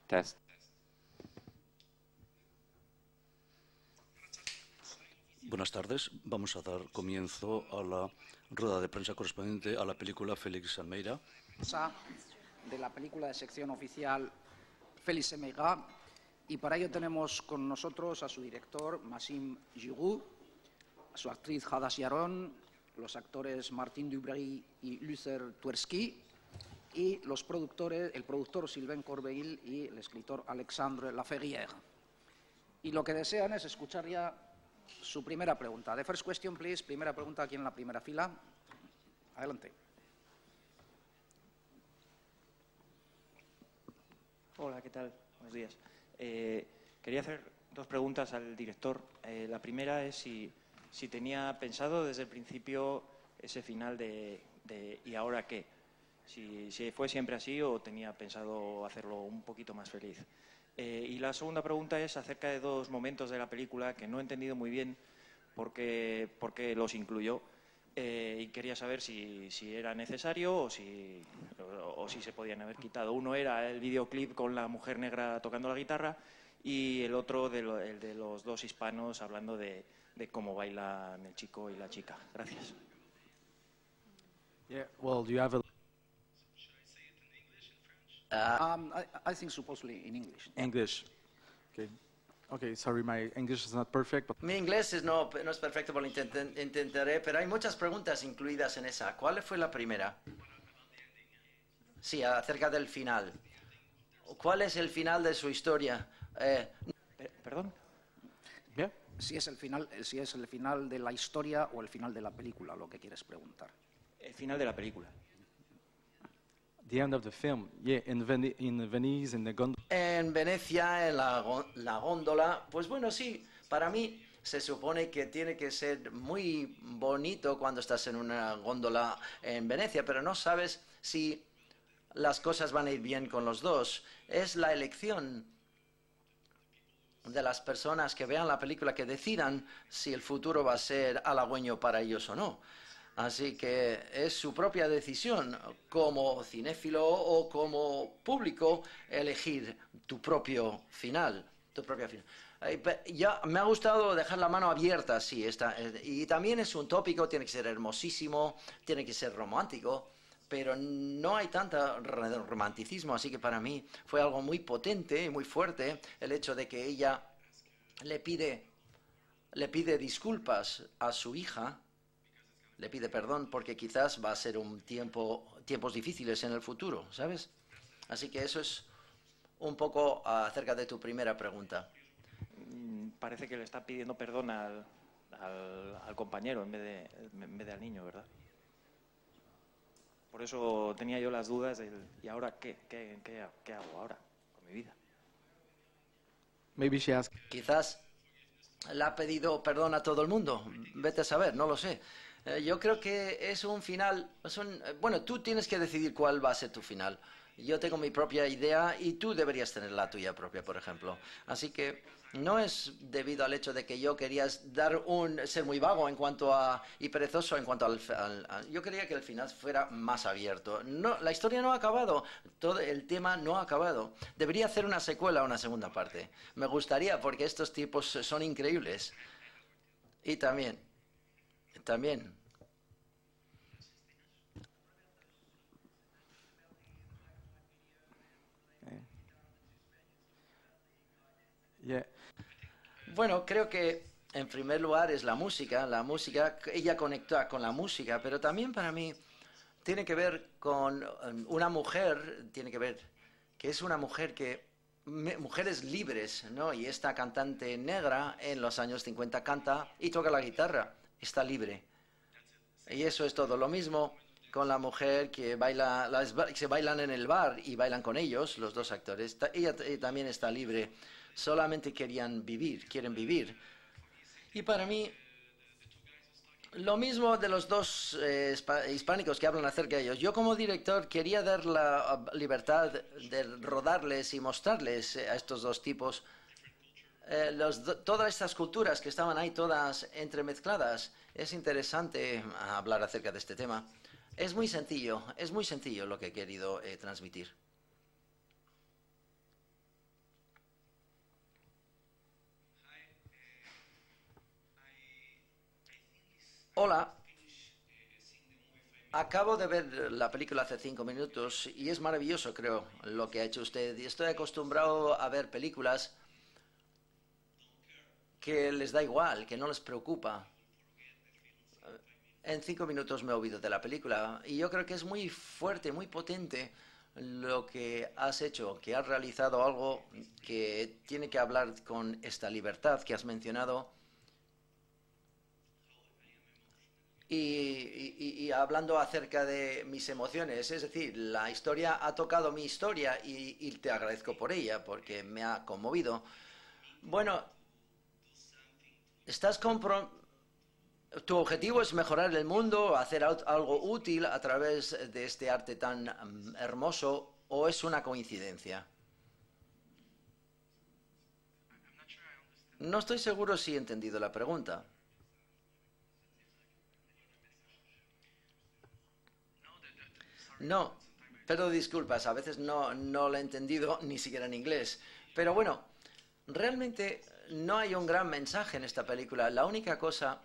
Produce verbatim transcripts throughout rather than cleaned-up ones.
Test. Buenas tardes. Vamos a dar comienzo a la rueda de prensa correspondiente a la película Félix Semeira. De la película de sección oficial Félix Semeira, y para ello tenemos con nosotros a su director Maxime Giroux, a su actriz Hadass Yaron, los actores Martin Dubray y Luther Tversky, y los productores, el productor Sylvain Corbeil y el escritor Alexandre Laferrière. Y lo que desean es escuchar ya su primera pregunta. The first question, please. Primera pregunta aquí en la primera fila. Adelante. Hola, ¿qué tal? Buenos días. Eh, quería hacer dos preguntas al director. Eh, la primera es si, si tenía pensado desde el principio ese final de, de ¿y ahora qué? Si, si fue siempre así o tenía pensado hacerlo un poquito más feliz. Eh, y la segunda pregunta es acerca de dos momentos de la película que no he entendido muy bien por qué, por qué los incluyó. Eh, y quería saber si, si era necesario o si, o, o si se podían haber quitado. Uno era el videoclip con la mujer negra tocando la guitarra y el otro de lo, el de los dos hispanos hablando de, de cómo bailan el chico y la chica. Gracias. Yeah, well, do you have a Um, I, I think supposedly in English. English? Okay. Okay, sorry, my English is not perfect, but Mi inglés es no, no es perfecto, pero lo intent- intentaré, pero hay muchas preguntas incluidas en esa. ¿Cuál fue la primera? Sí, acerca del final. ¿Cuál es el final de su historia? Eh, Eh, ¿Perdón? yeah. Si es el final, si es el final de la historia o el final de la película, lo que quieres preguntar. El final de la película. The end of the film. Yeah, in, Veni in Venice, in the gondola. en Venecia, en la, gó- la góndola, pues bueno, sí, para mí se supone que tiene que ser muy bonito cuando estás en una góndola en Venecia, pero no sabes si las cosas van a ir bien con los dos. Es la elección de las personas que vean la película que decidan si el futuro va a ser halagüeño para ellos o no. Así que es su propia decisión como cinéfilo o como público elegir tu propio final, tu propio final. Eh, pe- Ya me ha gustado dejar la mano abierta, sí, está, eh, y también es un tópico, tiene que ser hermosísimo, tiene que ser romántico, pero no hay tanto re- romanticismo, así que para mí fue algo muy potente y muy fuerte el hecho de que ella le pide, le pide disculpas a su hija, le pide perdón porque quizás va a ser un tiempo, tiempos difíciles en el futuro, ¿sabes? Así que eso es un poco acerca de tu primera pregunta. Mm, Parece que le está pidiendo perdón al, al, al compañero en vez, de, en vez de al niño, ¿verdad? Por eso tenía yo las dudas del ¿y ahora qué? ¿Qué, qué, qué hago ahora con mi vida? Maybe she asked. Quizás le ha pedido perdón a todo el mundo. Vete a saber, no lo sé. Eh, yo creo que es un final. Es un- eh, bueno, tú tienes que decidir cuál va a ser tu final. Yo tengo mi propia idea y tú deberías tener la tuya propia, por ejemplo. Así que no es debido al hecho de que yo quería dar un ser muy vago en cuanto a y perezoso en cuanto al, al- al- yo quería que el final fuera más abierto. No, la historia no ha acabado, todo el tema no ha acabado. Debería hacer una secuela o una segunda parte. Me gustaría porque estos tipos son increíbles. Y también, también. Yeah. Bueno, creo que en primer lugar es la música. La música, ella conecta con la música, pero también para mí tiene que ver con um, una mujer, tiene que ver que es una mujer que, me- mujeres libres, ¿no? Y esta cantante negra en los años cincuenta canta y toca la guitarra, está libre. Y eso es todo. Lo mismo con la mujer que baila, las, ba- que se bailan en el bar y bailan con ellos, los dos actores. Ta- Ella t- también está libre. Solamente querían vivir, quieren vivir. Y para mí, lo mismo de los dos eh, hispa- hispánicos que hablan acerca de ellos. Yo como director quería dar la uh, libertad de rodarles y mostrarles eh, a estos dos tipos eh, los do- todas estas culturas que estaban ahí todas entremezcladas. Es interesante ah, hablar acerca de este tema. Es muy sencillo, es muy sencillo lo que he querido eh, transmitir. Hola. Acabo de ver la película hace cinco minutos y es maravilloso, creo, lo que ha hecho usted. Y estoy acostumbrado a ver películas que les da igual, que no les preocupa. En cinco minutos me he olvidado de la película y yo creo que es muy fuerte, muy potente lo que has hecho, que has realizado algo que tiene que hablar con esta libertad que has mencionado. Y, y, y hablando acerca de mis emociones, es decir, la historia ha tocado mi historia y, y te agradezco por ella, porque me ha conmovido. Bueno, estás compro... ¿Tu objetivo es mejorar el mundo, hacer algo útil a través de este arte tan um, hermoso, o es una coincidencia? No estoy seguro si he entendido la pregunta. No, pero disculpas, a veces no, no lo he entendido ni siquiera en inglés. Pero bueno, realmente no hay un gran mensaje en esta película. La única cosa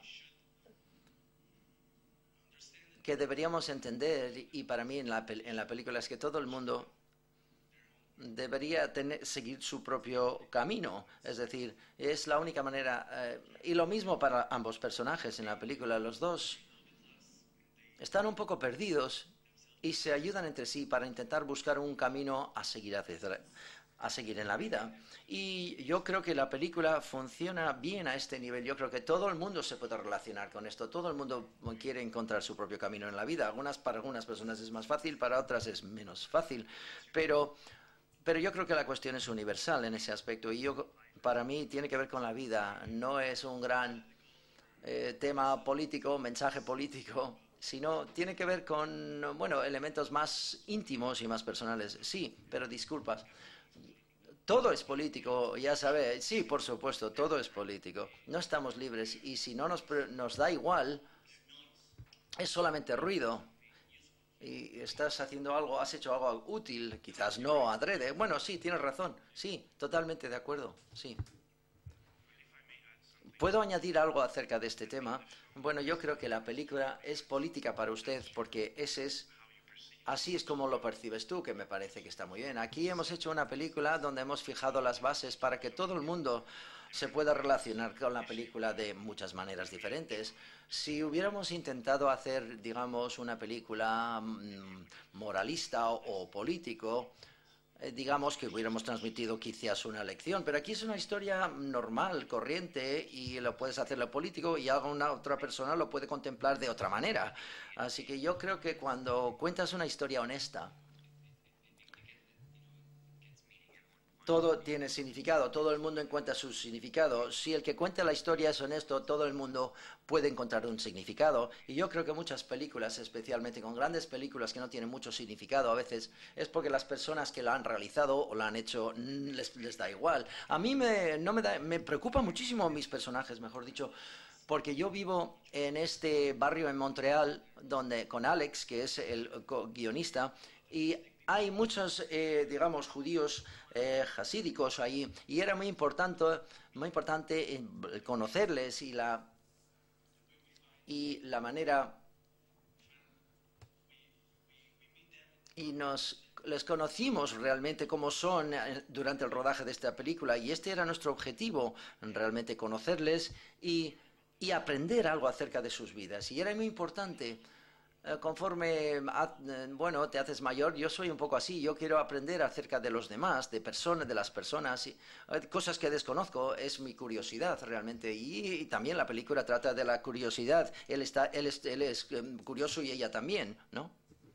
que deberíamos entender, y para mí en la, en la película, es que todo el mundo debería tener, seguir su propio camino. Es decir, es la única manera. Eh, y lo mismo para ambos personajes en la película. Los dos están un poco perdidos y se ayudan entre sí para intentar buscar un camino a seguir, hacia, a seguir en la vida. Y yo creo que la película funciona bien a este nivel. Yo creo que todo el mundo se puede relacionar con esto. Todo el mundo quiere encontrar su propio camino en la vida. Algunas, para algunas personas es más fácil, para otras es menos fácil. Pero, pero yo creo que la cuestión es universal en ese aspecto. Y yo, para mí tiene que ver con la vida. No es un gran eh, tema político, mensaje político, sino tiene que ver con, bueno, elementos más íntimos y más personales. Sí, pero disculpas. Todo es político, ya sabes. Sí, por supuesto, todo es político. No estamos libres y si no nos, nos da igual, es solamente ruido. Y estás haciendo algo, has hecho algo útil, quizás no adrede. Bueno, sí, tienes razón. Sí, totalmente de acuerdo. Sí. ¿Puedo añadir algo acerca de este tema? Bueno, yo creo que la película es política para usted porque ese es, así es como lo percibes tú, que me parece que está muy bien. Aquí hemos hecho una película donde hemos fijado las bases para que todo el mundo se pueda relacionar con la película de muchas maneras diferentes. Si hubiéramos intentado hacer, digamos, una película mmm, moralista o, o político, Eh, digamos que hubiéramos transmitido quizás una lección, pero aquí es una historia normal, corriente, y lo puedes hacer lo político y alguna otra persona lo puede contemplar de otra manera. Así que yo creo que cuando cuentas una historia honesta, todo tiene significado, todo el mundo encuentra su significado. Si el que cuenta la historia es honesto, todo el mundo puede encontrar un significado. Y yo creo que muchas películas, especialmente con grandes películas que no tienen mucho significado a veces, es porque las personas que la han realizado o la han hecho les, les da igual. A mí me, no me, da, me preocupan muchísimo mis personajes, mejor dicho, porque yo vivo en este barrio en Montreal donde, con Alex, que es el guionista, y hay muchos, eh, digamos, judíos eh, hasídicos ahí, y era muy importante, muy importante conocerles y la, y la manera... Y nos les conocimos realmente como son durante el rodaje de esta película, y este era nuestro objetivo, realmente conocerles y, y aprender algo acerca de sus vidas. Y era muy importante... Conforme, bueno, te haces mayor, yo soy un poco así, yo quiero aprender acerca de los demás, de personas, de las personas, y, cosas que desconozco, es mi curiosidad realmente, y, y también la película trata de la curiosidad, él, está, él, es, él es curioso y ella también, ¿no?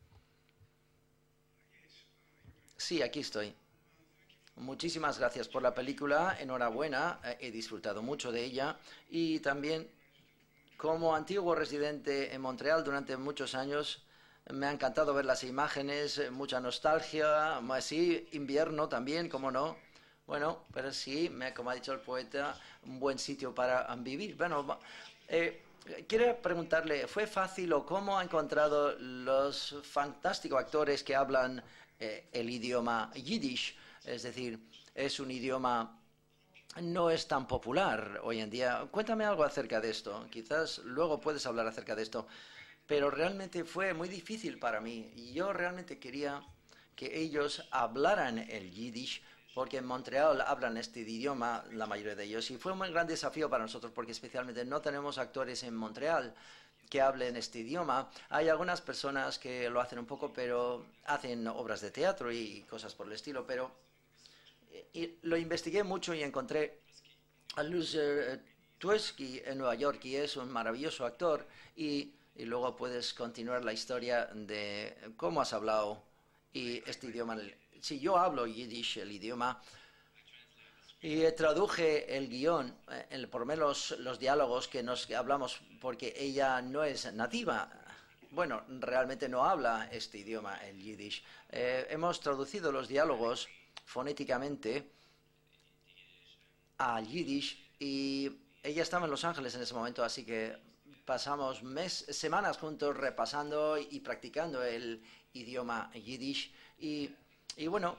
Sí, aquí estoy. Muchísimas gracias por la película, enhorabuena, he disfrutado mucho de ella, y también... Como antiguo residente en Montreal durante muchos años, me ha encantado ver las imágenes, mucha nostalgia, sí, invierno también, cómo no. Bueno, pero sí, me, como ha dicho el poeta, un buen sitio para vivir. Bueno, eh, quiero preguntarle, ¿fue fácil o cómo ha encontrado los fantásticos actores que hablan eh, el idioma yiddish? Es decir, es un idioma no es tan popular hoy en día. Cuéntame algo acerca de esto. Quizás luego puedes hablar acerca de esto. Pero realmente fue muy difícil para mí. Y yo realmente quería que ellos hablaran el yiddish, porque en Montreal hablan este idioma, la mayoría de ellos. Y fue un muy gran desafío para nosotros, porque especialmente no tenemos actores en Montreal que hablen este idioma. Hay algunas personas que lo hacen un poco, pero hacen obras de teatro y cosas por el estilo. Pero y lo investigué mucho y encontré a Loser Tversky en Nueva York, y es un maravilloso actor. Y, y luego puedes continuar la historia de cómo has hablado y este idioma. Si yo hablo yiddish, el idioma, y traduje el guión, el, por lo menos los diálogos que nos hablamos, porque ella no es nativa. Bueno, realmente no habla este idioma, el yiddish. Eh, hemos traducido los diálogos fonéticamente al yiddish, y ella estaba en Los Ángeles en ese momento, así que pasamos mes, semanas juntos repasando y practicando el idioma yiddish. Y, y bueno,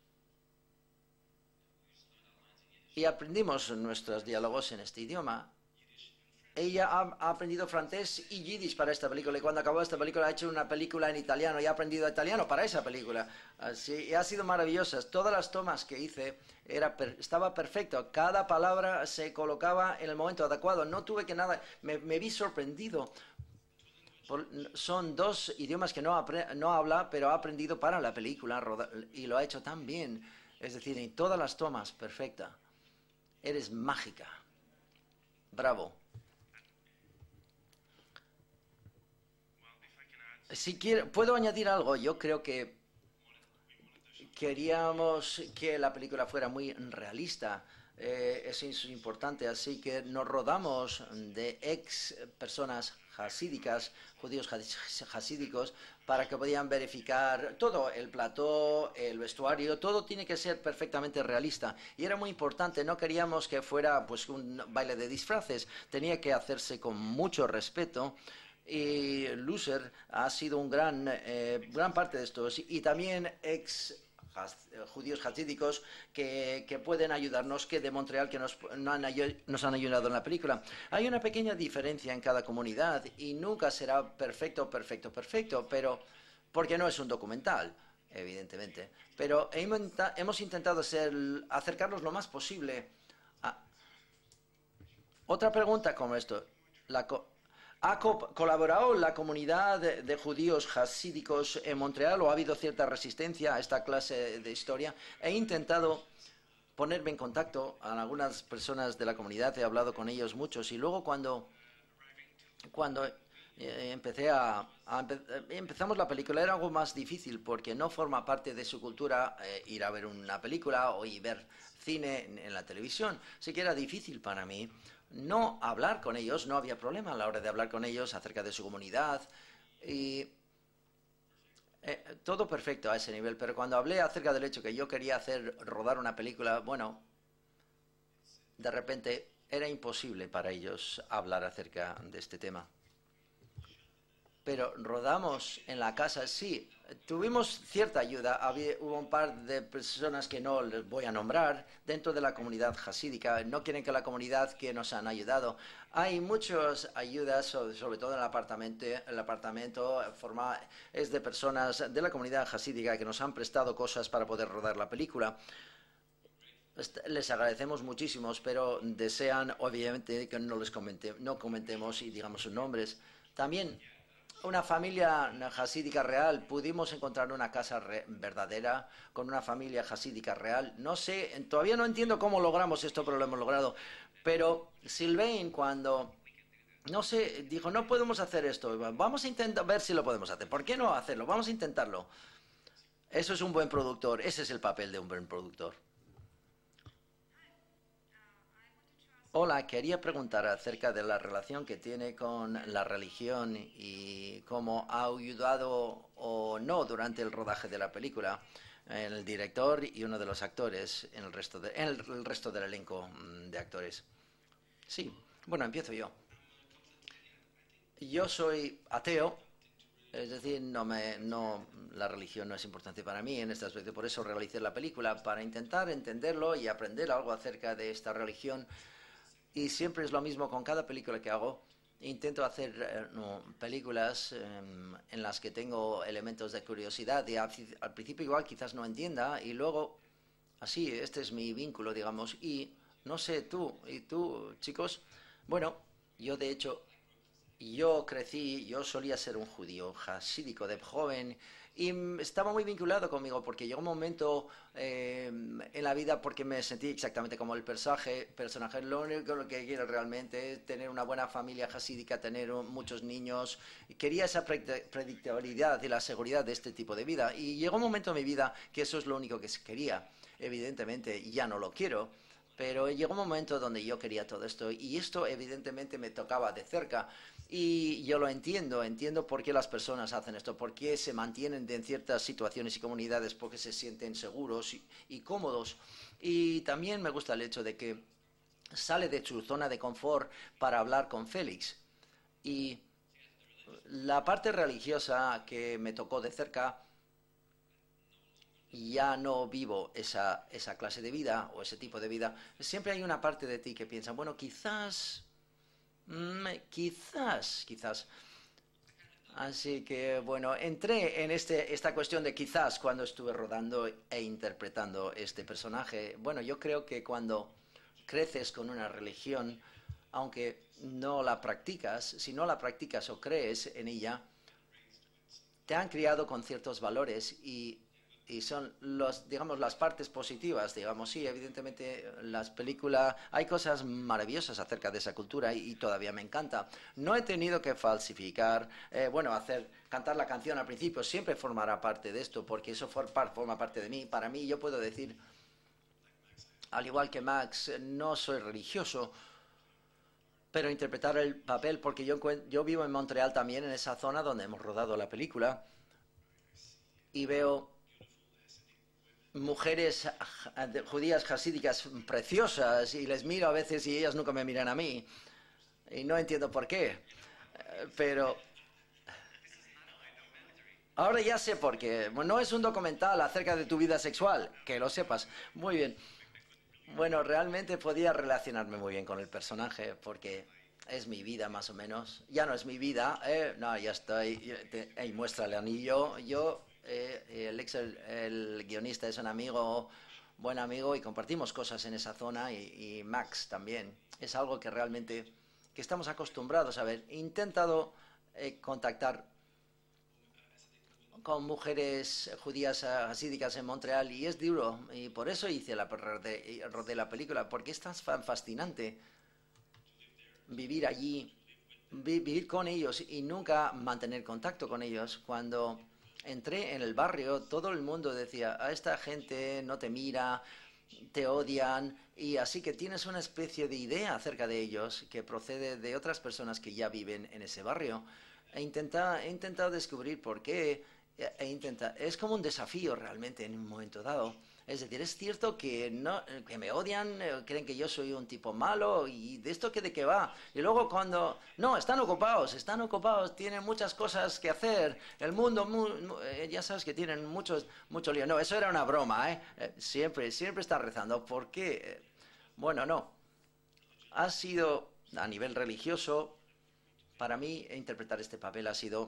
y aprendimos nuestros diálogos en este idioma. Ella ha, ha aprendido francés y yiddish para esta película, y cuando acabó esta película ha hecho una película en italiano y ha aprendido italiano para esa película. Así, y ha sido maravillosas. Todas las tomas que hice era per, estaba perfecto. Cada palabra se colocaba en el momento adecuado. No tuve que nada. Me, me vi sorprendido. Por, son dos idiomas que no, apre, no habla, pero ha aprendido para la película roda, y lo ha hecho tan bien. Es decir, en todas las tomas, perfecta. Eres mágica. Bravo. Si quiero, puedo añadir algo. Yo creo que queríamos que la película fuera muy realista. Eh, eso es importante, así que nos rodamos de ex personas hasídicas, judíos hasídicos, para que podían verificar todo, el plató, el vestuario, todo tiene que ser perfectamente realista. Y era muy importante, no queríamos que fuera pues un baile de disfraces, tenía que hacerse con mucho respeto. Y Loser ha sido un gran, eh, gran parte de esto, y también ex judíos hasídicos que, que pueden ayudarnos, que de Montreal, que nos, nos han ayudado en la película. Hay una pequeña diferencia en cada comunidad y nunca será perfecto, perfecto, perfecto, pero porque no es un documental, evidentemente. Pero hemos intentado ser, acercarnos lo más posible a... Otra pregunta como esto. La co ¿Ha co colaborado la comunidad de, de judíos hasídicos en Montreal, o ha habido cierta resistencia a esta clase de historia? He intentado ponerme en contacto con algunas personas de la comunidad, he hablado con ellos muchos, y luego cuando, cuando eh, empecé a, a empe empezamos la película era algo más difícil, porque no forma parte de su cultura eh, ir a ver una película o ir a ver cine en, en la televisión. Así que era difícil para mí no hablar con ellos. No había problema a la hora de hablar con ellos acerca de su comunidad, y eh, todo perfecto a ese nivel. Pero cuando hablé acerca del hecho que yo quería hacer rodar una película, bueno, de repente era imposible para ellos hablar acerca de este tema. Pero rodamos en la casa, sí, tuvimos cierta ayuda. Había, hubo un par de personas que no les voy a nombrar dentro de la comunidad hasídica. No quieren que la comunidad que nos han ayudado. Hay muchas ayudas, sobre, sobre todo en el apartamento. El apartamento forma, es de personas de la comunidad hasídica que nos han prestado cosas para poder rodar la película. Les agradecemos muchísimo, pero desean obviamente que no les comente, no comentemos y digamos sus nombres. También una familia hasídica real. Pudimos encontrar una casa re verdadera con una familia hasídica real. No sé, todavía no entiendo cómo logramos esto, pero lo hemos logrado. Pero Sylvain, cuando, no sé, dijo, no podemos hacer esto, vamos a intentar ver si lo podemos hacer. ¿Por qué no hacerlo? Vamos a intentarlo. Eso es un buen productor, ese es el papel de un buen productor. Hola, quería preguntar acerca de la relación que tiene con la religión y cómo ha ayudado o no durante el rodaje de la película el director y uno de los actores en el resto, de, en el, el resto del elenco de actores. Sí, bueno, empiezo yo. Yo soy ateo Es decir, no me, no, la religión no es importante para mí en este aspecto. Por eso realicé la película, para intentar entenderlo y aprender algo acerca de esta religión. Y siempre es lo mismo con cada película que hago. Intento hacer eh, no, películas eh, en las que tengo elementos de curiosidad y al, al principio igual quizás no entienda y luego, así, este es mi vínculo, digamos. Y no sé, tú, y tú, chicos, bueno, yo de hecho, yo crecí, yo solía ser un judío jasídico de joven y estaba muy vinculado conmigo porque llegó un momento eh, en la vida porque me sentí exactamente como el personaje, personaje. Lo único que quiero realmente es tener una buena familia jasídica, tener muchos niños. Quería esa predictibilidad y la seguridad de este tipo de vida. Y llegó un momento en mi vida que eso es lo único que quería. Evidentemente ya no lo quiero. Pero llegó un momento donde yo quería todo esto y esto evidentemente me tocaba de cerca y yo lo entiendo, entiendo por qué las personas hacen esto, por qué se mantienen en ciertas situaciones y comunidades porque se sienten seguros y, y cómodos. Y también me gusta el hecho de que sale de su zona de confort para hablar con Félix. Y la parte religiosa que me tocó de cerca, ya no vivo esa, esa clase de vida o ese tipo de vida, siempre hay una parte de ti que piensa, bueno, quizás, mmm, quizás, quizás. Así que, bueno, entré en este, esta cuestión de quizás cuando estuve rodando e interpretando este personaje. Bueno, yo creo que cuando creces con una religión, aunque no la practicas, si no la practicas o crees en ella, te han criado con ciertos valores y y son los, digamos, las partes positivas, digamos. Sí, evidentemente las películas, hay cosas maravillosas acerca de esa cultura y, y todavía me encanta. No he tenido que falsificar, eh, bueno, hacer, cantar la canción al principio, siempre formará parte de esto, porque eso for, forma parte de mí. Para mí, yo puedo decir, al igual que Max, no soy religioso, pero interpretar el papel, porque yo, yo vivo en Montreal también, en esa zona donde hemos rodado la película, y veo mujeres judías jasídicas preciosas y les miro a veces y ellas nunca me miran a mí y no entiendo por qué, pero ahora ya sé por qué. No es un documental acerca de tu vida sexual, que lo sepas. Muy bien. Bueno, realmente podía relacionarme muy bien con el personaje porque es mi vida más o menos. Ya no es mi vida, eh, no, ya estoy, ahí muestra el anillo. Yo Eh, el ex, el, el guionista es un amigo, buen amigo y compartimos cosas en esa zona y, y Max también. Es algo que realmente que estamos acostumbrados a ver. He intentado eh, contactar con mujeres judías hasídicas en Montreal y es duro y por eso hice la, rodé, rodé la película, porque es tan fascinante vivir allí, vi, vivir con ellos y nunca mantener contacto con ellos. Cuando entré en el barrio, todo el mundo decía, a esta gente no te mira, te odian, y así que tienes una especie de idea acerca de ellos que procede de otras personas que ya viven en ese barrio. He intentado, he intentado descubrir por qué, e intenta, es como un desafío realmente en un momento dado. Es decir, es cierto que, no, que me odian, creen que yo soy un tipo malo, y de esto que de qué va. Y luego cuando, no, están ocupados, están ocupados, tienen muchas cosas que hacer, el mundo, mu, mu, ya sabes que tienen muchos, mucho lío. No, eso era una broma, ¿eh? Siempre, siempre está rezando. ¿Por qué? Bueno, no. Ha sido, a nivel religioso, para mí interpretar este papel ha sido,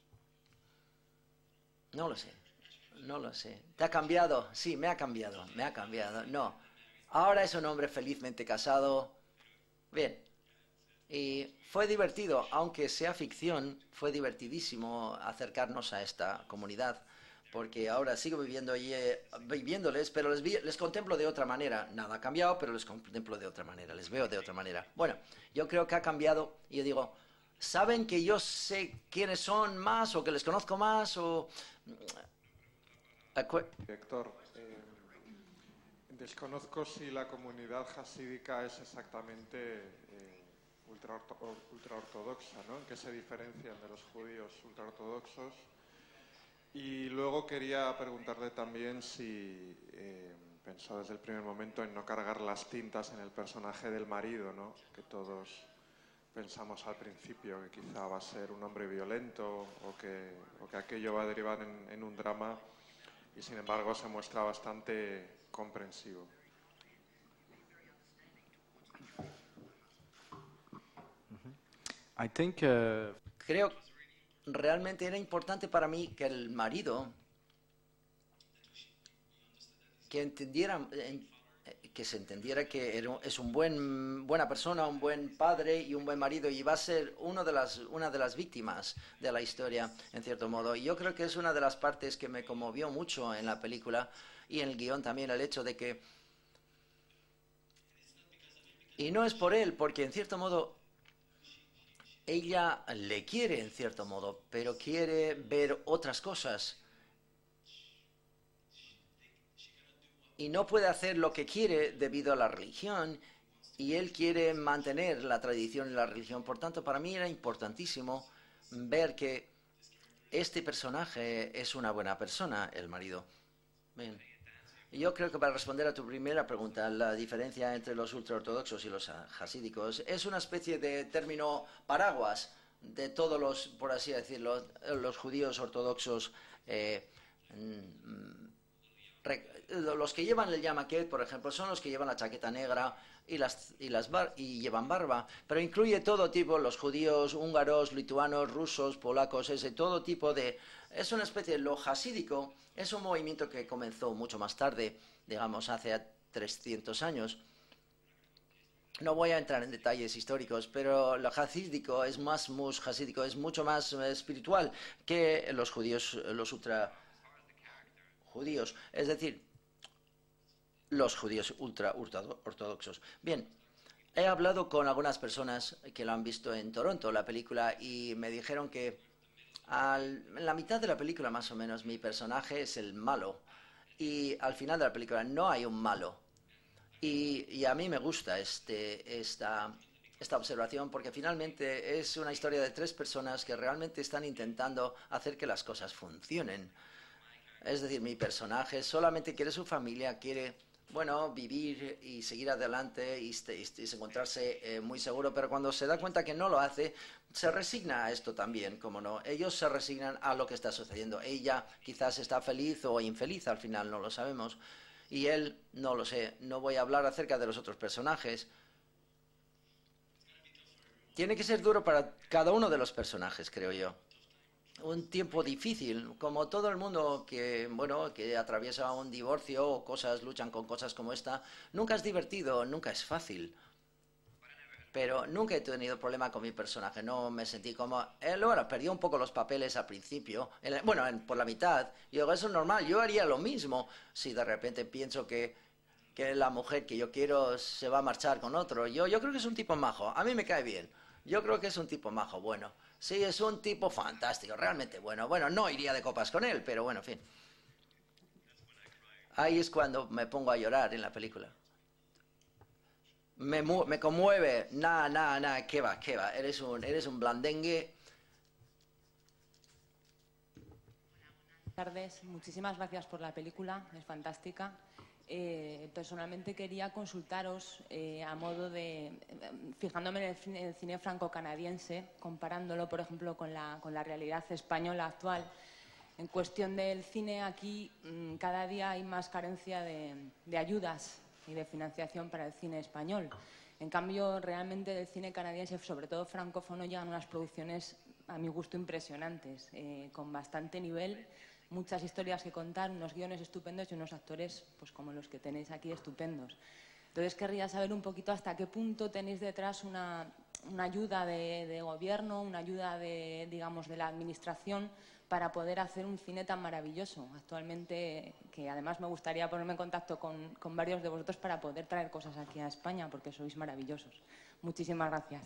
no lo sé. No lo sé. ¿Te ha cambiado? Sí, me ha cambiado, me ha cambiado. No. Ahora es un hombre felizmente casado. Bien. Y fue divertido, aunque sea ficción, fue divertidísimo acercarnos a esta comunidad, porque ahora sigo viviendo allí, eh, viviéndoles, pero les, vi, les contemplo de otra manera. Nada ha cambiado, pero les contemplo de otra manera, les veo de otra manera. Bueno, yo creo que ha cambiado y yo digo, ¿saben que yo sé quiénes son más o que les conozco más o...? Director, eh, desconozco si la comunidad jasídica es exactamente eh, ultraortodoxa, ¿no? ¿En qué se diferencian de los judíos ultraortodoxos? Y luego quería preguntarle también si eh, pensó desde el primer momento en no cargar las tintas en el personaje del marido, ¿no? Que todos pensamos al principio, que quizá va a ser un hombre violento o que, o que aquello va a derivar en, en un drama, y sin embargo se muestra bastante comprensivo. I think uh, Creo realmente era importante para mí que el marido que entendiera en- que se entendiera que era un- es un buen buena persona, un buen padre y un buen marido, y va a ser uno de las una de las víctimas de la historia, en cierto modo. Y yo creo que es una de las partes que me conmovió mucho en la película y en el guión también, el hecho de que, y no es por él, porque en cierto modo ella le quiere en cierto modo, pero quiere ver otras cosas. Y no puede hacer lo que quiere debido a la religión, y él quiere mantener la tradición y la religión. Por tanto, para mí era importantísimo ver que este personaje es una buena persona, el marido. Bien. Yo creo que para responder a tu primera pregunta, la diferencia entre los ultraortodoxos y los hasídicos es una especie de término paraguas de todos los, por así decirlo, los judíos ortodoxos. Eh, mm, los que llevan el yamaquet, por ejemplo, son los que llevan la chaqueta negra y, las, y, las bar, y llevan barba, pero incluye todo tipo, los judíos, húngaros, lituanos, rusos, polacos, ese todo tipo de... Es una especie de... Lo hasídico es un movimiento que comenzó mucho más tarde, digamos, hace trescientos años. No voy a entrar en detalles históricos, pero lo hasídico es más mus hasídico, es mucho más eh, espiritual que los judíos, los ultra judíos, es decir, los judíos ultra ortodoxos. Bien, he hablado con algunas personas que lo han visto en Toronto, la película, y me dijeron que al, en la mitad de la película, más o menos, mi personaje es el malo, y al final de la película no hay un malo. Y, y a mí me gusta este, esta, esta observación, porque finalmente es una historia de tres personas que realmente están intentando hacer que las cosas funcionen. Es decir, mi personaje solamente quiere su familia, quiere, bueno, vivir y seguir adelante y, y, y encontrarse eh, muy seguro, pero cuando se da cuenta que no lo hace, se resigna a esto también, como no. Ellos se resignan a lo que está sucediendo. Ella quizás está feliz o infeliz, al final no lo sabemos. Y él, no lo sé, no voy a hablar acerca de los otros personajes. Tiene que ser duro para cada uno de los personajes, creo yo. Un tiempo difícil, como todo el mundo que, bueno, que atraviesa un divorcio o cosas, luchan con cosas como esta. Nunca es divertido, nunca es fácil. Pero nunca he tenido problema con mi personaje, no me sentí como... Él, bueno, perdió un poco los papeles al principio, en, bueno, en, por la mitad. Y digo, eso es normal, yo haría lo mismo si de repente pienso que, que la mujer que yo quiero se va a marchar con otro. Yo, yo creo que es un tipo majo, a mí me cae bien. Yo creo que es un tipo majo, bueno. Sí, es un tipo fantástico, realmente bueno. Bueno, no iría de copas con él, pero bueno, en fin. Ahí es cuando me pongo a llorar en la película. Me, me conmueve. Nada, nada, nada. ¿Qué va? ¿Qué va? Eres un, eres un blandengue. Buenas tardes. Muchísimas gracias por la película. Es fantástica. Eh, personalmente quería consultaros eh, a modo de, eh, fijándome en el, cine, en el cine franco-canadiense, comparándolo, por ejemplo, con la, con la realidad española actual. En cuestión del cine, aquí mmm, cada día hay más carencia de, de ayudas y de financiación para el cine español. En cambio, realmente del cine canadiense, sobre todo francófono, llegan unas producciones, a mi gusto, impresionantes, eh, con bastante nivel, muchas historias que contar, unos guiones estupendos y unos actores, pues como los que tenéis aquí, estupendos. Entonces, querría saber un poquito hasta qué punto tenéis detrás una, una ayuda de, de gobierno, una ayuda de, digamos, de la administración para poder hacer un cine tan maravilloso. Actualmente, que además me gustaría ponerme en contacto con, con varios de vosotros para poder traer cosas aquí a España, porque sois maravillosos. Muchísimas gracias.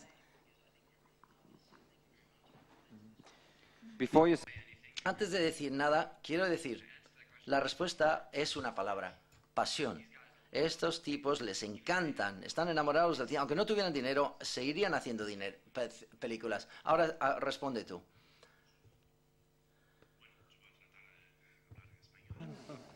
Antes de decir nada, quiero decir, la respuesta es una palabra, pasión. Estos tipos les encantan, están enamorados del cine. Aunque no tuvieran dinero, seguirían haciendo dinero, pe películas. Ahora a, responde tú.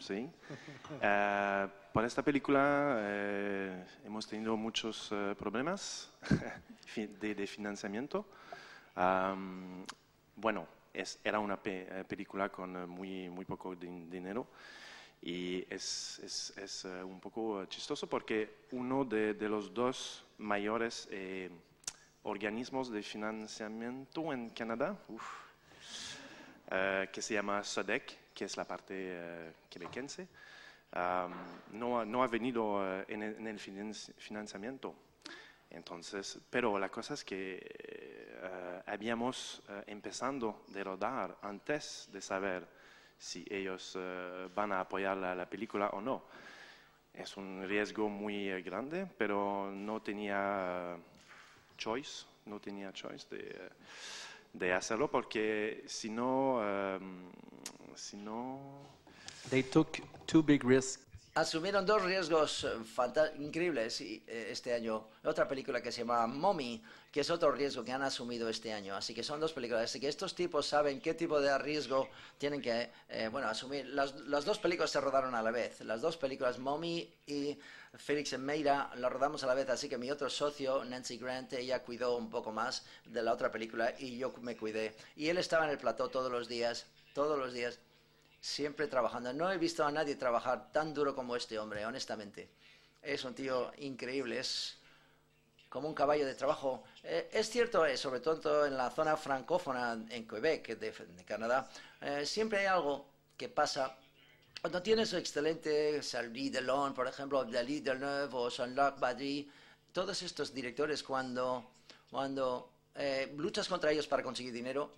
sí. Uh, para esta película eh, hemos tenido muchos uh, problemas de, de financiamiento. Um, bueno, es, era una pe película con uh, muy, muy poco din dinero y es, es, es uh, un poco chistoso porque uno de, de los dos mayores eh, organismos de financiamiento en Canadá, uf, uh, que se llama S O D E C, que es la parte uh, quebequense, um, no, no ha venido uh, en, el, en el financiamiento. Entonces, pero la cosa es que uh, habíamos uh, empezando de rodar antes de saber si ellos uh, van a apoyar la, la película o no. Es un riesgo muy uh, grande, pero no tenía uh, choice, no tenía choice de, uh, de hacerlo porque si no, um, si no... They took two big risks. Asumieron dos riesgos increíbles este año. Otra película que se llama Mommy, que es otro riesgo que han asumido este año. Así que son dos películas. Así que estos tipos saben qué tipo de riesgo tienen que eh, bueno, asumir. Las, las dos películas se rodaron a la vez. Las dos películas, Mommy y Félix en Meira, las rodamos a la vez. Así que mi otro socio, Nancy Grant, ella cuidó un poco más de la otra película y yo me cuidé. Y él estaba en el plató todos los días, todos los días. Siempre trabajando. No he visto a nadie trabajar tan duro como este hombre, honestamente. Es un tío increíble, es como un caballo de trabajo. Eh, es cierto, eh, sobre todo en la zona francófona en Quebec, de, de Canadá, eh, siempre hay algo que pasa. Cuando tienes excelente Charlie Delon, por ejemplo, Denis Villeneuve o Jean-Luc Badry, todos estos directores, cuando, cuando eh, luchas contra ellos para conseguir dinero,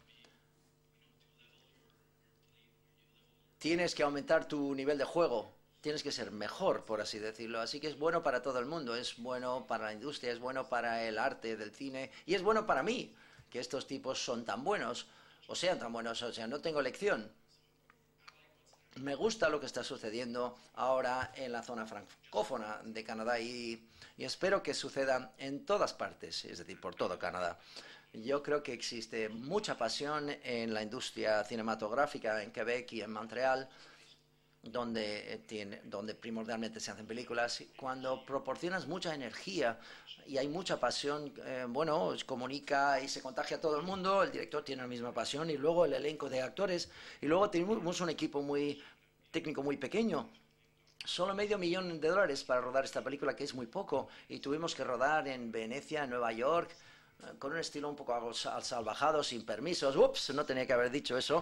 tienes que aumentar tu nivel de juego, tienes que ser mejor, por así decirlo. Así que es bueno para todo el mundo, es bueno para la industria, es bueno para el arte del cine y es bueno para mí, que estos tipos son tan buenos, o sean tan buenos, o sea, no tengo elección. Me gusta lo que está sucediendo ahora en la zona francófona de Canadá y, y espero que suceda en todas partes, es decir, por todo Canadá. Yo creo que existe mucha pasión en la industria cinematográfica en Quebec y en Montreal, donde, tiene, donde primordialmente se hacen películas. Cuando proporcionas mucha energía y hay mucha pasión, eh, bueno, comunica y se contagia a todo el mundo, el director tiene la misma pasión y luego el elenco de actores y luego tenemos un equipo muy técnico muy pequeño. Solo medio millón de dólares para rodar esta película, que es muy poco, y tuvimos que rodar en Venecia, en Nueva York, con un estilo un poco al salvajado, sin permisos. Ups, no tenía que haber dicho eso.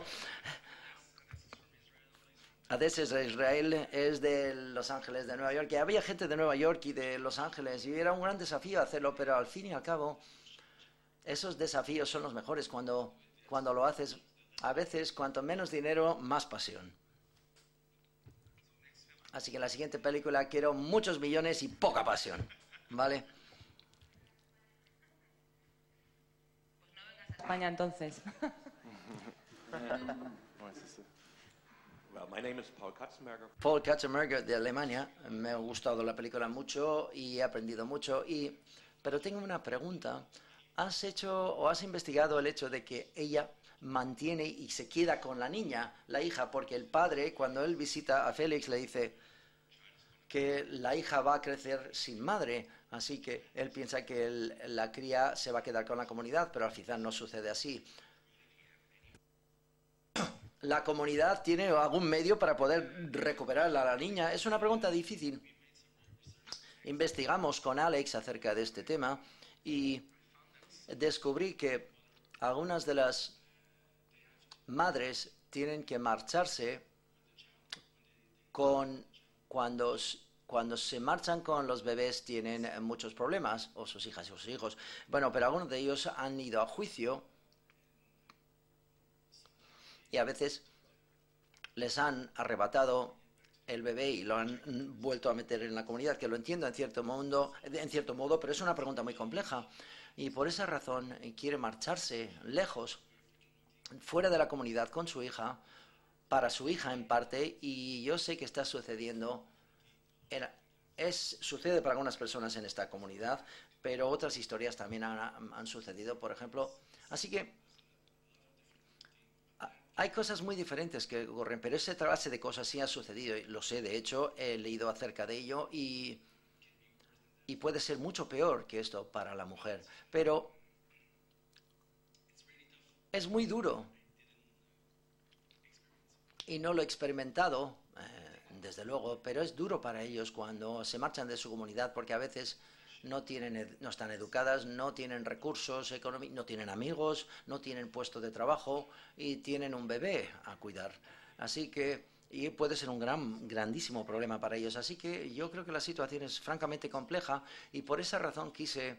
A veces Israel es de Los Ángeles, de Nueva York, y había gente de Nueva York y de Los Ángeles, y era un gran desafío hacerlo, pero al fin y al cabo, esos desafíos son los mejores cuando, cuando lo haces. A veces, cuanto menos dinero, más pasión. Así que en la siguiente película quiero muchos millones y poca pasión, ¿vale? España, entonces. Well, my name is Paul Katzenberger. Paul Katzenberger, de Alemania. Me ha gustado la película mucho y he aprendido mucho. Y, pero tengo una pregunta. ¿Has hecho o has investigado el hecho de que ella mantiene y se queda con la niña, la hija? Porque el padre, cuando él visita a Félix, le dice que la hija va a crecer sin madre. Así que él piensa que el, la cría se va a quedar con la comunidad, pero al final no sucede así. ¿La comunidad tiene algún medio para poder recuperar a la niña? Es una pregunta difícil. Investigamos con Alex acerca de este tema y descubrí que algunas de las madres tienen que marcharse con cuando... Cuando se marchan con los bebés tienen muchos problemas, o sus hijas o sus hijos. Bueno, pero algunos de ellos han ido a juicio y a veces les han arrebatado el bebé y lo han vuelto a meter en la comunidad, que lo entiendo en cierto modo, en cierto modo, pero es una pregunta muy compleja. Y por esa razón quiere marcharse lejos, fuera de la comunidad, con su hija, para su hija en parte, y yo sé que está sucediendo. Era, es, sucede para algunas personas en esta comunidad, pero otras historias también han, han sucedido, por ejemplo. Así que hay cosas muy diferentes que ocurren, pero ese base de cosas sí ha sucedido, lo sé, de hecho, he leído acerca de ello y, y puede ser mucho peor que esto para la mujer, pero es muy duro y no lo he experimentado, eh, desde luego, pero es duro para ellos cuando se marchan de su comunidad porque a veces no, tienen, no están educadas, no tienen recursos económicos, no tienen amigos, no tienen puesto de trabajo y tienen un bebé a cuidar. Así que y puede ser un gran, grandísimo problema para ellos. Así que yo creo que la situación es francamente compleja y por esa razón quise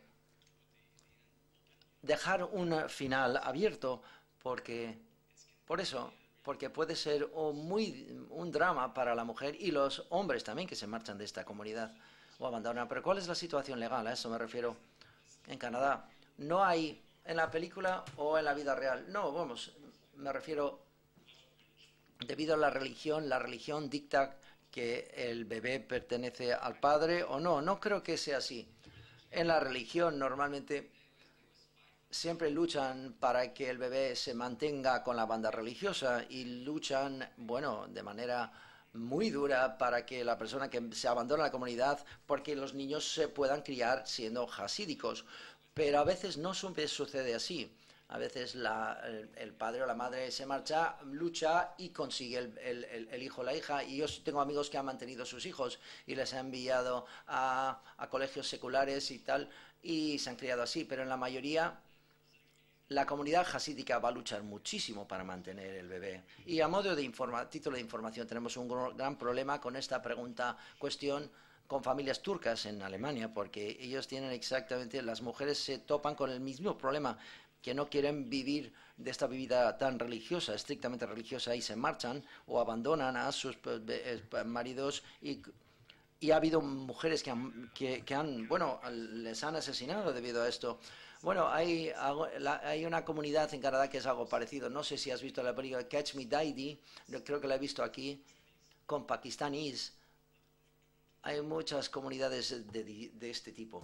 dejar un final abierto porque, por eso, porque puede ser un, muy, un drama para la mujer y los hombres también que se marchan de esta comunidad o abandonan. Pero ¿cuál es la situación legal? A eso me refiero. En Canadá no hay en la película o en la vida real. No, vamos, me refiero debido a la religión. La religión dicta que el bebé pertenece al padre o no. No creo que sea así. En la religión normalmente siempre luchan para que el bebé se mantenga con la banda religiosa y luchan, bueno, de manera muy dura para que la persona que se abandona la comunidad, porque los niños se puedan criar siendo hasídicos. Pero a veces no siempre sucede así. A veces la, el, el padre o la madre se marcha, lucha y consigue el, el, el, el hijo o la hija. Y yo tengo amigos que han mantenido a sus hijos y les han enviado a, a colegios seculares y tal, y se han criado así. Pero en la mayoría, la comunidad hasídica va a luchar muchísimo para mantener el bebé. Y a modo de informa título de información, tenemos un gran problema con esta pregunta, cuestión, con familias turcas en Alemania, porque ellos tienen exactamente, las mujeres se topan con el mismo problema, que no quieren vivir de esta vida tan religiosa, estrictamente religiosa, y se marchan o abandonan a sus maridos y... Y ha habido mujeres que han, que, que han, bueno, les han asesinado debido a esto. Bueno, hay, hay una comunidad en Canadá que es algo parecido. No sé si has visto la película Catch Me Daddy, creo que la he visto aquí, con pakistaníes. Hay muchas comunidades de, de, de este tipo.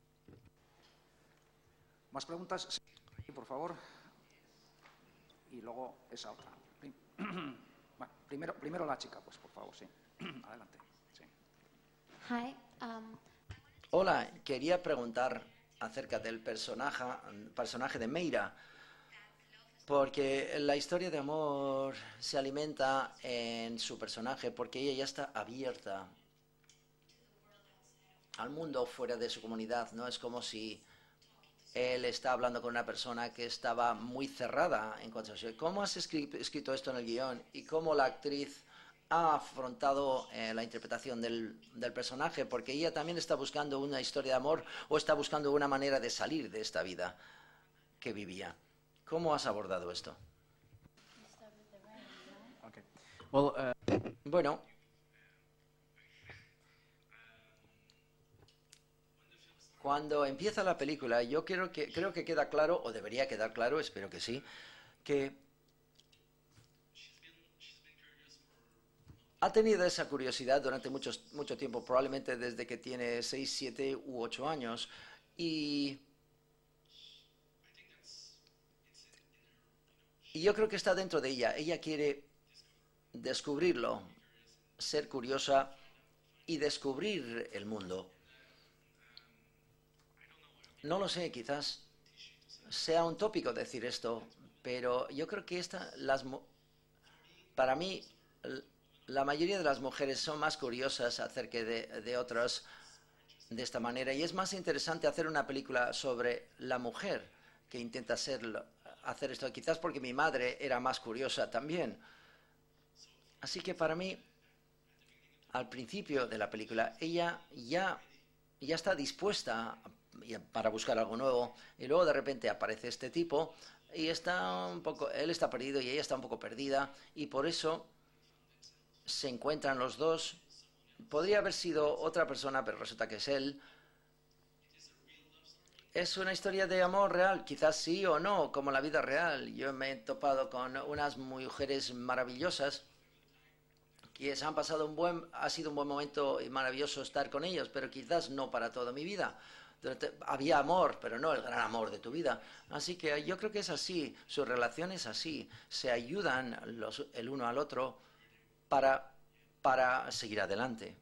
¿Más preguntas? Sí, por favor. Y luego esa otra. Bueno, primero, primero la chica, pues, por favor, sí. Adelante. Sí. Hi, um... Hola, quería preguntar acerca del personaje, personaje de Meira, porque la historia de amor se alimenta en su personaje, porque ella ya está abierta al mundo fuera de su comunidad, ¿no? Es como si él está hablando con una persona que estaba muy cerrada en cuanto a eso. ¿Cómo has escrito esto en el guión y cómo la actriz ha afrontado eh, la interpretación del, del personaje? Porque ella también está buscando una historia de amor o está buscando una manera de salir de esta vida que vivía. ¿Cómo has abordado esto? Okay. Well, uh... Bueno, cuando empieza la película, yo creo que, creo que queda claro, o debería quedar claro, espero que sí, que ha tenido esa curiosidad durante muchos, mucho tiempo, probablemente desde que tiene seis, siete u ocho años. Y, y yo creo que está dentro de ella. Ella quiere descubrirlo, ser curiosa y descubrir el mundo. No lo sé, quizás sea un tópico decir esto, pero yo creo que esta, las, para mí, la mayoría de las mujeres son más curiosas acerca de, de otras de esta manera. Y es más interesante hacer una película sobre la mujer que intenta hacerlo, hacer esto. Quizás porque mi madre era más curiosa también. Así que para mí, al principio de la película, ella ya, ya está dispuesta para buscar algo nuevo. Y luego de repente aparece este tipo y está un poco, él está perdido y ella está un poco perdida. Y por eso se encuentran los dos. Podría haber sido otra persona, pero resulta que es él. ¿Es una historia de amor real? Quizás sí o no, como la vida real. Yo me he topado con unas mujeres maravillosas que se han pasado un buen, ha sido un buen momento y maravilloso estar con ellos, pero quizás no para toda mi vida. Durante, había amor, pero no el gran amor de tu vida. Así que yo creo que es así, su relación es así, se ayudan los, el uno al otro para, para seguir adelante.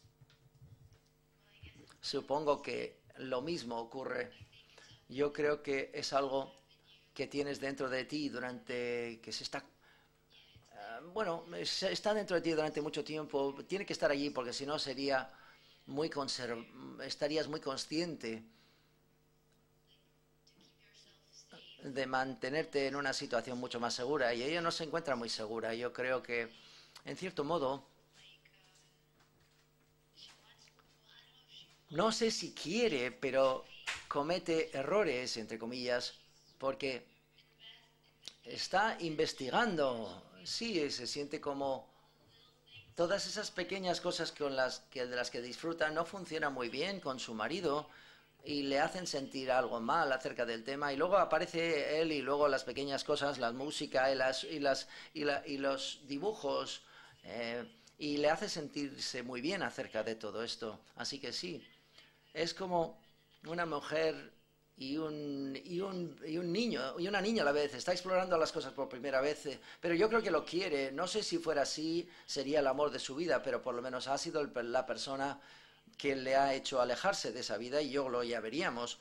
Supongo que lo mismo ocurre. Yo creo que es algo que tienes dentro de ti durante, que se está, uh, bueno, se está dentro de ti durante mucho tiempo, tiene que estar allí porque si no sería muy conserv estarías muy consciente de mantenerte en una situación mucho más segura y ella no se encuentra muy segura. Yo creo que, en cierto modo, no sé si quiere, pero comete errores, entre comillas, porque está investigando. Sí, se siente como todas esas pequeñas cosas con las que, de las que disfruta no funcionan muy bien con su marido y le hacen sentir algo mal acerca del tema. Y luego aparece él y luego las pequeñas cosas, la música y, las, y, las, y, la, y los dibujos, eh, y le hace sentirse muy bien acerca de todo esto. Así que sí. Es como una mujer y un, y, un, y un niño, y una niña a la vez. Está explorando las cosas por primera vez, pero yo creo que lo quiere. No sé si fuera así, sería el amor de su vida, pero por lo menos ha sido el, la persona que le ha hecho alejarse de esa vida y yo lo ya veríamos.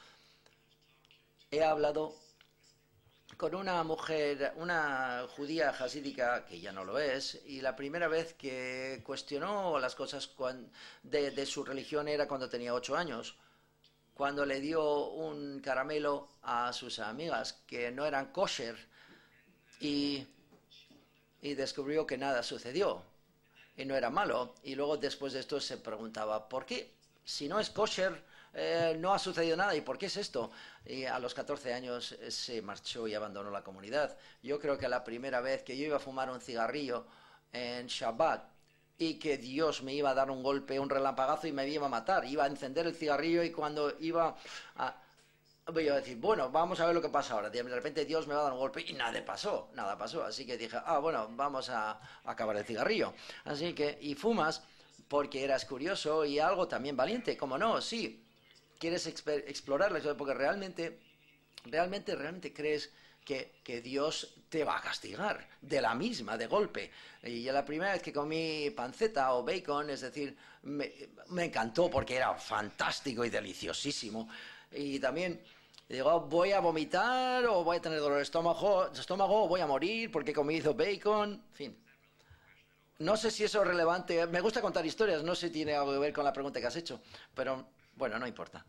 He hablado con una mujer, una judía hasídica, que ya no lo es, y la primera vez que cuestionó las cosas de, de su religión era cuando tenía ocho años, cuando le dio un caramelo a sus amigas que no eran kosher y, y descubrió que nada sucedió y no era malo. Y luego después de esto se preguntaba, ¿por qué? Si no es kosher, Eh, no ha sucedido nada. ¿Y por qué es esto? Y a los catorce años eh, se marchó y abandonó la comunidad. Yo creo que la primera vez que yo iba a fumar un cigarrillo en Shabbat y que Dios me iba a dar un golpe, un relampagazo y me iba a matar, iba a encender el cigarrillo y cuando iba a... iba a decir, bueno, vamos a ver lo que pasa ahora. De repente Dios me va a dar un golpe y nada pasó, nada pasó. Así que dije, ah, bueno, vamos a, a acabar el cigarrillo. Así que, y fumas porque eras curioso y algo también valiente, como no, sí. Quieres explorarla, porque realmente, realmente, realmente crees que, que Dios te va a castigar de la misma, de golpe. Y la primera vez que comí panceta o bacon, es decir, me, me encantó porque era fantástico y deliciosísimo. Y también digo, voy a vomitar o voy a tener dolor de estómago, de estómago o voy a morir porque he comido bacon, en fin. No sé si eso es relevante. Me gusta contar historias, no sé si tiene algo que ver con la pregunta que has hecho, pero... bueno, no importa.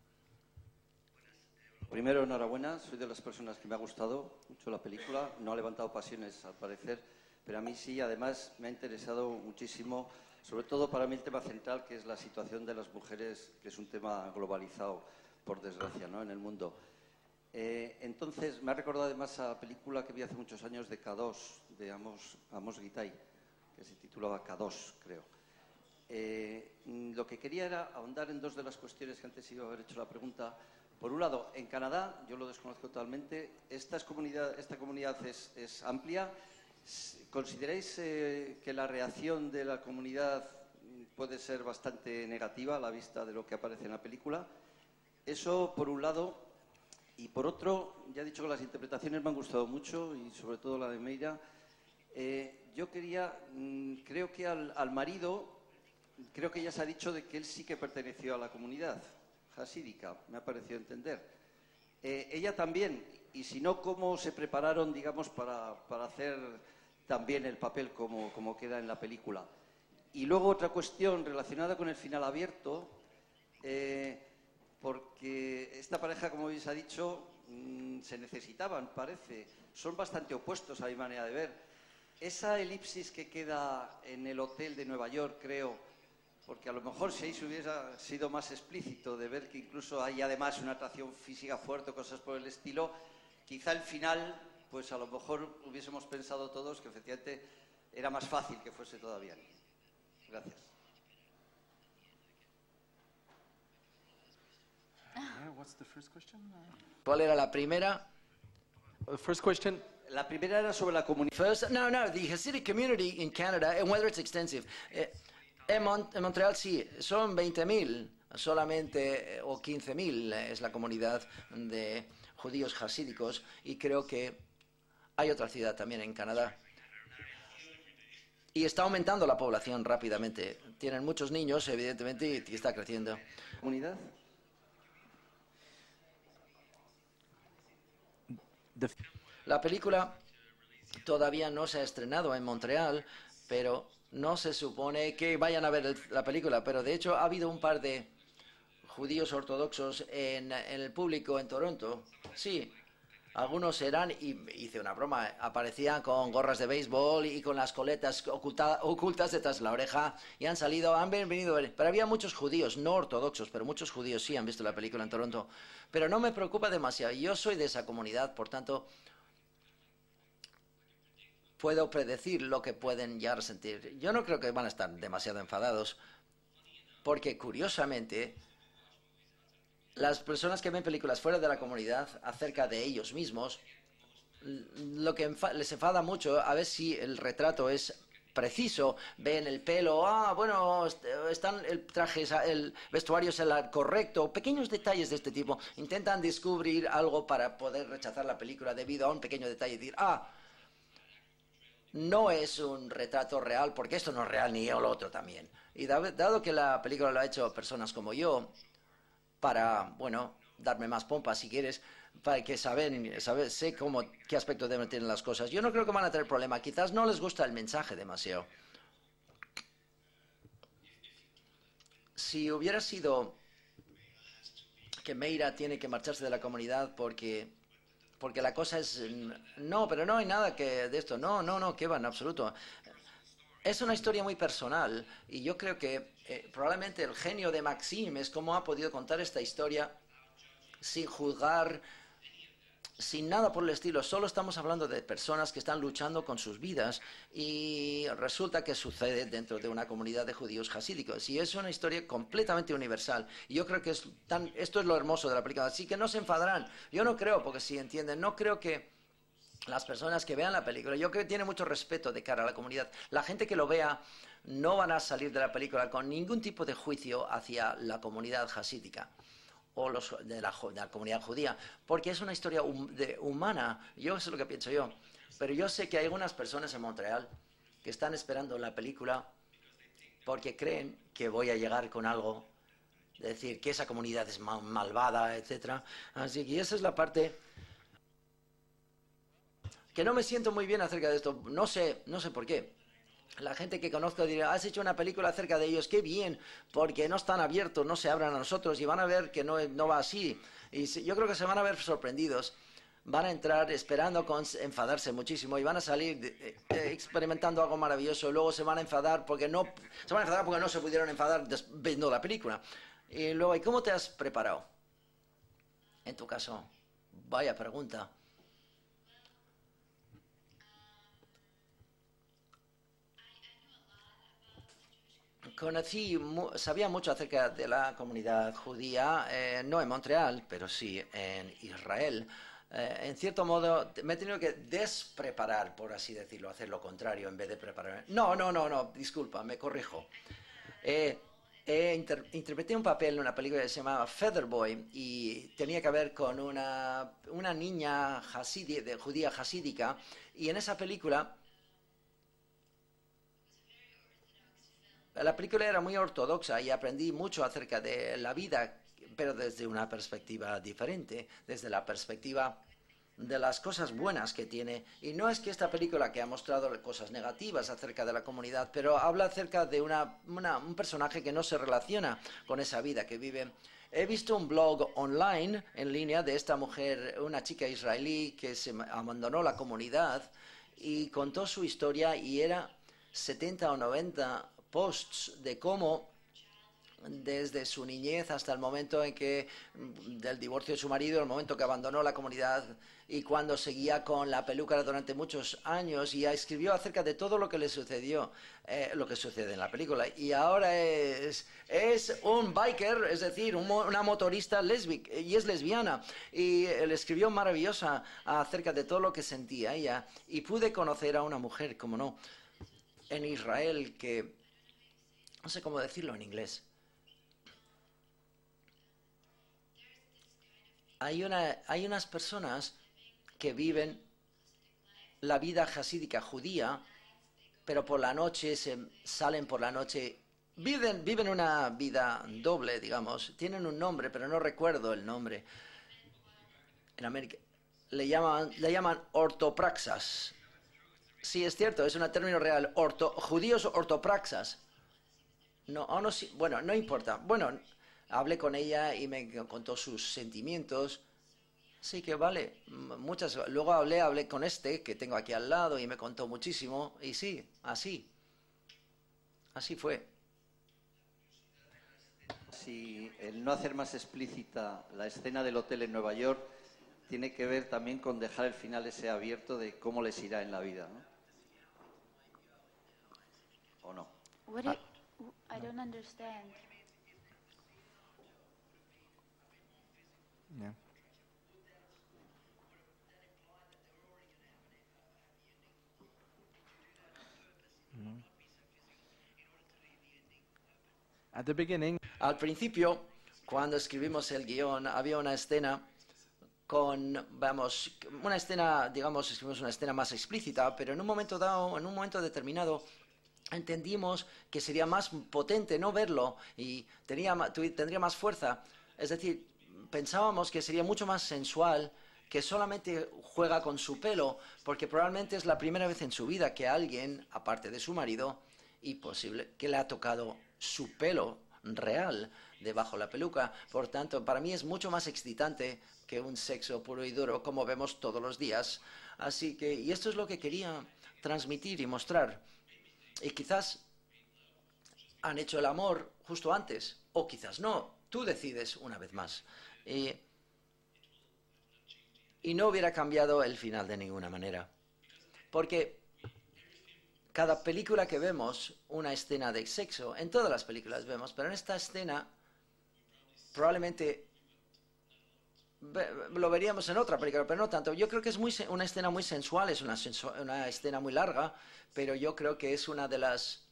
Primero, enhorabuena. Soy de las personas que me ha gustado mucho la película. No ha levantado pasiones, al parecer, pero a mí sí. Además, me ha interesado muchísimo, sobre todo para mí el tema central, que es la situación de las mujeres, que es un tema globalizado, por desgracia, ¿no?, en el mundo. Eh, entonces, me ha recordado además a la película que vi hace muchos años de K dos, de Amos, Amos Gitai, que se titulaba K dos, creo. Eh, lo que quería era ahondar en dos de las cuestiones que antes iba a haber hecho la pregunta. Por un lado, en Canadá, yo lo desconozco totalmente, esta comunidad, esta comunidad es, es amplia. ¿Consideráis eh, que la reacción de la comunidad puede ser bastante negativa a la vista de lo que aparece en la película? Eso por un lado. Y por otro, ya he dicho que las interpretaciones me han gustado mucho, y sobre todo la de Meira. Eh, yo quería, mmm, creo que al, al marido... creo que ya se ha dicho de que él sí que perteneció a la comunidad hasídica, me ha parecido entender. Eh, ella también, y si no, ¿cómo se prepararon, digamos, para, para hacer también el papel como, como queda en la película? Y luego otra cuestión relacionada con el final abierto, eh, porque esta pareja, como bien se ha dicho, mmm, se necesitaban, parece. Son bastante opuestos a mi manera de ver. Esa elipsis que queda en el hotel de Nueva York, creo, porque a lo mejor si ahí se hubiera sido más explícito de ver que incluso hay además una atracción física fuerte o cosas por el estilo, quizá al final, pues a lo mejor hubiésemos pensado todos que efectivamente era más fácil que fuese todavía. Gracias. ¿Cuál era la primera? The first question. La primera era sobre la comunidad. First, no, no, the Hasidic community in Canada, and whether it's extensive. Eh, En, Mon en Montreal sí, son veinte mil Solamente, o quince mil es la comunidad de judíos hasídicos, y creo que hay otra ciudad también en Canadá. Y está aumentando la población rápidamente. Tienen muchos niños, evidentemente, y está creciendo. ¿Comunidad? La película todavía no se ha estrenado en Montreal, pero no se supone que vayan a ver el- la película. Pero de hecho ha habido un par de judíos ortodoxos en, en el público en Toronto. Sí, algunos eran, y hice una broma, aparecían con gorras de béisbol y con las coletas oculta- ocultas detrás de la oreja, y han salido, han venido, pero había muchos judíos, no ortodoxos, pero muchos judíos sí han visto la película en Toronto. Pero no me preocupa demasiado, yo soy de esa comunidad, por tanto, puedo predecir lo que pueden llegar a sentir. Yo no creo que van a estar demasiado enfadados, porque curiosamente, las personas que ven películas fuera de la comunidad acerca de ellos mismos, l- lo que enfa- les enfada mucho, a ver si el retrato es preciso, ven el pelo, ah, bueno, est- están el traje, es- el vestuario es el correcto, pequeños detalles de este tipo. Intentan descubrir algo para poder rechazar la película debido a un pequeño detalle y decir, ah, no es un retrato real, porque esto no es real, ni yo lo otro también. Y da- dado que la película lo ha hecho personas como yo, para, bueno, darme más pompa si quieres, para que saben, saber, sé cómo, qué aspecto deben tener las cosas. Yo no creo que van a tener problema, quizás no les gusta el mensaje demasiado. Si hubiera sido que Meira tiene que marcharse de la comunidad porque, porque la cosa es, no, pero no hay nada que de esto, no, no, no, que va, en absoluto. Es una historia muy personal, y yo creo que eh, probablemente el genio de Maxime es cómo ha podido contar esta historia sin juzgar, sin nada por el estilo. Solo estamos hablando de personas que están luchando con sus vidas, y resulta que sucede dentro de una comunidad de judíos hasídicos, y es una historia completamente universal. Y yo creo que es tan, esto es lo hermoso de la película. Así que no se enfadarán. Yo no creo, porque si entienden, no creo que las personas que vean la película, yo creo que tiene mucho respeto de cara a la comunidad. La gente que lo vea no van a salir de la película con ningún tipo de juicio hacia la comunidad hasídica o los de la, ju- de la comunidad judía, porque es una historia hum- de, humana. Yo eso es lo que pienso yo. Pero yo sé que hay algunas personas en Montreal que están esperando la película porque creen que voy a llegar con algo, de decir que esa comunidad es ma- malvada, etcétera. Así que esa es la parte que no me siento muy bien acerca de esto. No sé, no sé por qué. La gente que conozco dirá, has hecho una película acerca de ellos, qué bien, porque no están abiertos, no se abran a nosotros, y van a ver que no, no va así. Y se- yo creo que se van a ver sorprendidos. Van a entrar esperando con enfadarse muchísimo, y van a salir de- eh, experimentando algo maravilloso, y luego se van a enfadar porque no se van a enfadar porque no se pudieron enfadar des- viendo la película. Y luego, ¿y cómo te has preparado? En tu caso, vaya pregunta. Conocí, mu- sabía mucho acerca de la comunidad judía, eh, no en Montreal, pero sí en Israel. Eh, en cierto modo, me he tenido que despreparar, por así decirlo, hacer lo contrario en vez de prepararme. No, no, no, no, disculpa, me corrijo. Eh, eh, inter- interpreté un papel en una película que se llamaba Featherboy, y tenía que ver con una, una niña hasidi- de, judía hasídica, y en esa película la película era muy ortodoxa, y aprendí mucho acerca de la vida, pero desde una perspectiva diferente, desde la perspectiva de las cosas buenas que tiene. Y no es que esta película, que ha mostrado cosas negativas acerca de la comunidad, pero habla acerca de una, una- un personaje que no se relaciona con esa vida que vive. He visto un blog online, en línea, de esta mujer, una chica israelí que se abandonó la comunidad y contó su historia, y era setenta o noventa posts de cómo desde su niñez hasta el momento en que mm, del divorcio de su marido, el momento que abandonó la comunidad, y cuando seguía con la peluca durante muchos años, y escribió acerca de todo lo que le sucedió, eh, lo que sucede en la película. Y ahora es, es un biker, es decir, un mo- una motorista lésbica, y es lesbiana, y eh, le escribió maravillosa acerca de todo lo que sentía ella, y pude conocer a una mujer, como no, en Israel, que no sé cómo decirlo en inglés. hay, una, hay unas personas que viven la vida jasídica judía, pero por la noche se salen por la noche, viven, viven una vida doble, digamos. Tienen un nombre, pero no recuerdo el nombre. En América le llaman, le llaman ortopraxas. Sí, es cierto, es un término real. Orto, judíos ortopraxas. No, oh, no, sí, bueno, no importa. Bueno, hablé con ella y me contó sus sentimientos. Sí, que vale. Muchas. Luego hablé, hablé con este que tengo aquí al lado y me contó muchísimo. Y sí, así. Así fue. Si el no hacer más explícita la escena del hotel en Nueva York tiene que ver también con dejar el final ese abierto de cómo les irá en la vida, ¿no? ¿O no? What Ah. do, I don't understand. Yeah. Mhm. At the beginning, Al principio, cuando escribimos el guión, había una escena con, vamos, una escena, digamos, escribimos una escena más explícita, pero en un momento dado, en un momento determinado, entendimos que sería más potente no verlo y tenía, ma- tuvi- tendría más fuerza. Es decir, pensábamos que sería mucho más sensual, que solamente juega con su pelo, porque probablemente es la primera vez en su vida que alguien, aparte de su marido, y posible que le ha tocado su pelo real debajo de la peluca. Por tanto, para mí es mucho más excitante que un sexo puro y duro, como vemos todos los días. Así que, y esto es lo que quería transmitir y mostrar. Y quizás han hecho el amor justo antes, o quizás no. Tú decides una vez más. Y, y no hubiera cambiado el final de ninguna manera. Porque cada película que vemos, una escena de sexo, en todas las películas vemos, pero en esta escena probablemente ve- lo veríamos en otra película, pero no tanto. Yo creo que es muy, se- una escena muy sensual, es una, sensu- una escena muy larga, pero yo creo que es una de las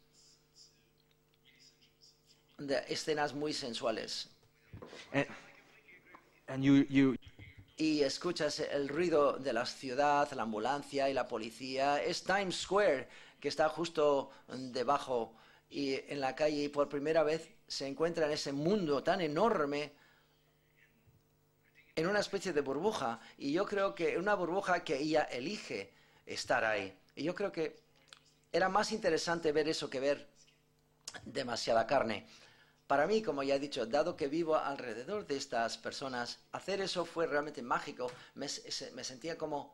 de escenas muy sensuales. and, and you, you, Y escuchas el ruido de la ciudad, la ambulancia y la policía. Es Times Square, que está justo debajo y en la calle, y por primera vez se encuentra en ese mundo tan enorme, en una especie de burbuja. Y yo creo que una burbuja que ella elige estar ahí. Y yo creo que era más interesante ver eso que ver demasiada carne. Para mí, como ya he dicho, dado que vivo alrededor de estas personas, hacer eso fue realmente mágico. Me, se- me sentía como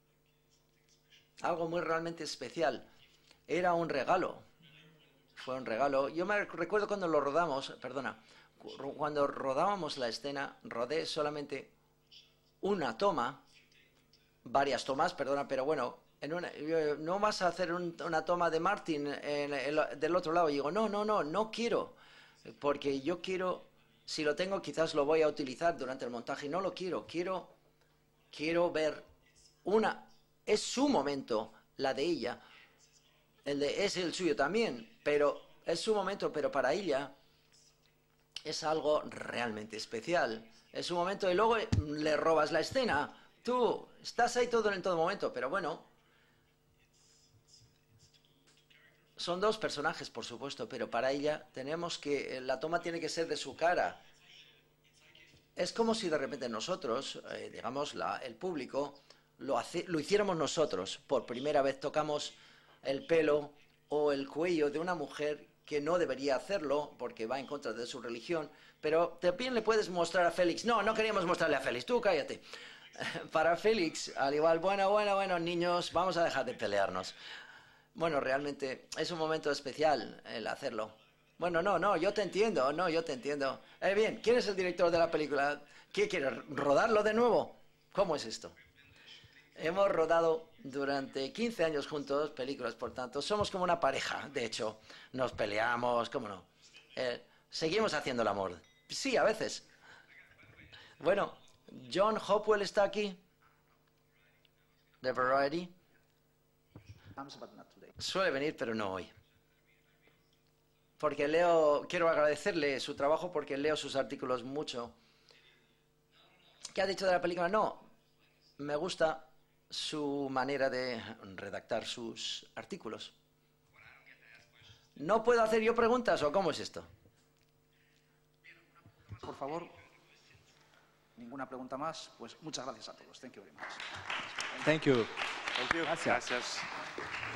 algo muy realmente especial. Era un regalo. Fue un regalo. Yo me recuerdo cuando lo rodamos, perdona, cu- cuando rodábamos la escena, rodé solamente una toma, varias tomas, perdona, pero bueno, en una- yo- no vas a hacer un- una toma de Martin en el- del otro lado. Y digo, no, no, no, no quiero. Porque yo quiero, si lo tengo, quizás lo voy a utilizar durante el montaje. Y no lo quiero. Quiero, quiero ver una. Es su momento, la de ella. El de es el suyo también, pero es su momento. Pero para ella es algo realmente especial. Es su momento y luego le robas la escena. Tú estás ahí todo en todo momento, pero bueno. Son dos personajes, por supuesto, pero para ella tenemos que... La toma tiene que ser de su cara. Es como si de repente nosotros, eh, digamos, la- el público, lo, hace- lo hiciéramos nosotros. Por primera vez tocamos el pelo o el cuello de una mujer que no debería hacerlo porque va en contra de su religión. Pero también le puedes mostrar a Félix. No, no queríamos mostrarle a Félix. Tú cállate. Para Félix, al igual, bueno, bueno, bueno, niños, vamos a dejar de pelearnos. Bueno, realmente es un momento especial el hacerlo. Bueno, no, no, yo te entiendo, no, yo te entiendo. Eh, bien, ¿quién es el director de la película? ¿Qué quiere? ¿Rodarlo de nuevo? ¿Cómo es esto? Hemos rodado durante quince años juntos películas, por tanto, somos como una pareja, de hecho. Nos peleamos, ¿cómo no? Eh, seguimos haciendo el amor. Sí, a veces. Bueno, John Hopwell está aquí, de Variety. But not today. Suele venir, pero no hoy. Porque leo, quiero agradecerle su trabajo porque leo sus artículos mucho. ¿Qué ha dicho de la película? No, me gusta su manera de redactar sus artículos. ¿No puedo hacer yo preguntas o cómo es esto? Por favor. Ninguna pregunta más. Pues muchas gracias a todos. Thank you very much. Thank you. Thank you. Gracias. Gracias.